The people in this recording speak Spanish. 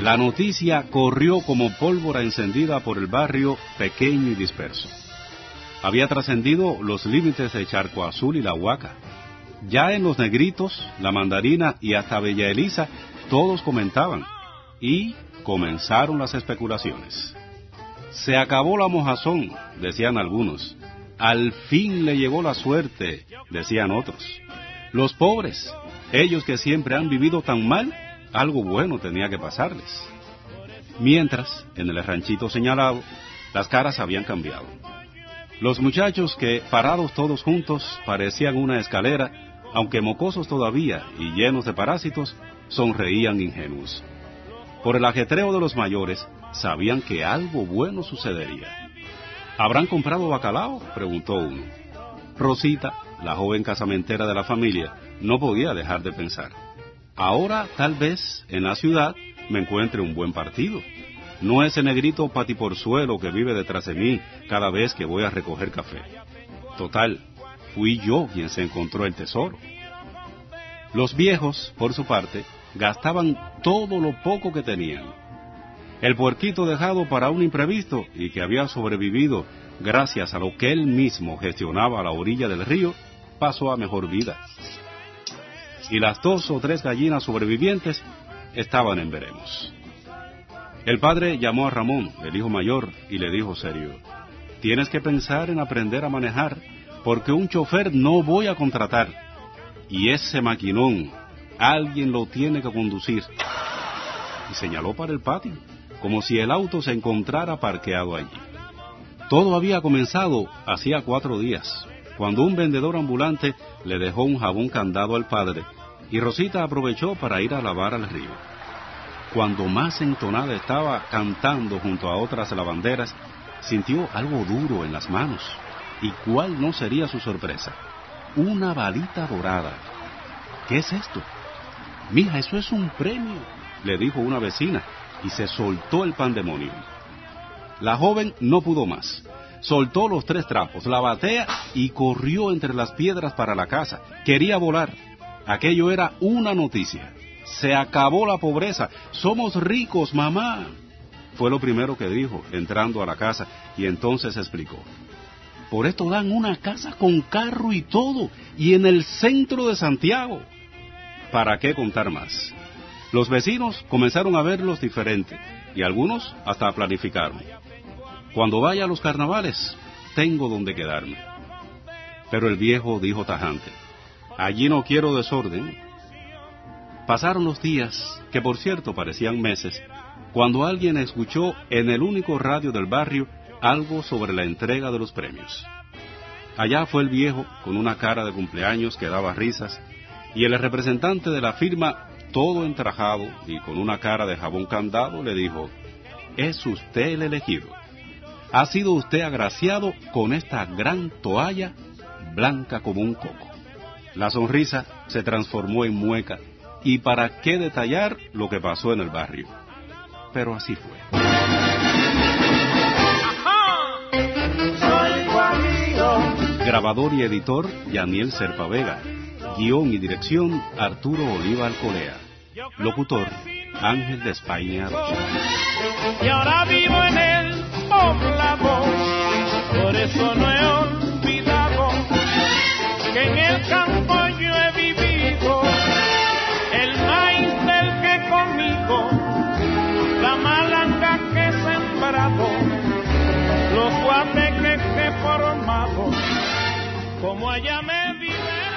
La noticia corrió como pólvora encendida por el barrio pequeño y disperso. Había trascendido los límites de Charco Azul y La Huaca. Ya en Los Negritos, La Mandarina y hasta Bella Elisa, todos comentaban, y comenzaron las especulaciones. Se acabó la mojazón, decían algunos. Al fin le llegó la suerte, decían otros. Los pobres, ellos que siempre han vivido tan mal, algo bueno tenía que pasarles. Mientras, en el ranchito señalado, las caras habían cambiado. Los muchachos que, parados todos juntos, parecían una escalera, aunque mocosos todavía y llenos de parásitos, sonreían ingenuos. Por el ajetreo de los mayores, sabían que algo bueno sucedería. ¿Habrán comprado bacalao?, preguntó uno. Rosita, la joven casamentera de la familia, no podía dejar de pensar. Ahora, tal vez, en la ciudad, me encuentre un buen partido. No ese negrito patiporzuelo que vive detrás de mí cada vez que voy a recoger café. Total, fui yo quien se encontró el tesoro. Los viejos, por su parte, gastaban todo lo poco que tenían. El puerquito dejado para un imprevisto y que había sobrevivido gracias a lo que él mismo gestionaba a la orilla del río, pasó a mejor vida. Y las 2 o 3 gallinas sobrevivientes estaban en veremos. El padre llamó a Ramón, el hijo mayor, y le dijo serio: tienes que pensar en aprender a manejar, porque un chofer no voy a contratar. Y ese maquinón, alguien lo tiene que conducir. Y señaló para el patio, como si el auto se encontrara parqueado allí. Todo había comenzado hacía 4 días, cuando un vendedor ambulante le dejó un jabón candado al padre, y Rosita aprovechó para ir a lavar al río. Cuando más entonada estaba cantando junto a otras lavanderas, sintió algo duro en las manos. ¿Y cuál no sería su sorpresa? Una balita dorada. ¿Qué es esto? Mija, eso es un premio, le dijo una vecina, y se soltó el pandemonio. La joven no pudo más. Soltó los 3 trapos, la batea y corrió entre las piedras para la casa. Quería volar. Aquello era una noticia. Se acabó la pobreza. Somos ricos, mamá. Fue lo primero que dijo, entrando a la casa, y entonces explicó. Por esto dan una casa con carro y todo, y en el centro de Santiago. ¿Para qué contar más? Los vecinos comenzaron a verlos diferente, y algunos hasta planificaron. Cuando vaya a los carnavales, tengo donde quedarme. Pero el viejo dijo tajante: allí no quiero desorden. Pasaron los días, que por cierto parecían meses, cuando alguien escuchó en el único radio del barrio algo sobre la entrega de los premios. Allá fue el viejo, con una cara de cumpleaños que daba risas, y el representante de la firma, todo entrajado y con una cara de jabón candado, le dijo: es usted el elegido. Ha sido usted agraciado con esta gran toalla blanca como un coco. La sonrisa se transformó en mueca, y para qué detallar lo que pasó en el barrio. Pero así fue. Grabador y editor, Yaniel Serpa Vega. Guión y dirección, Arturo Oliva Alcolea. Locutor, Ángel de España Arocha. Y ahora vivo en el poblado, por eso no he olvidado que en el campo yo he vivido, el maíz del que conmigo, la malanga que he sembrado, los guateques que he formado, como allá me vive.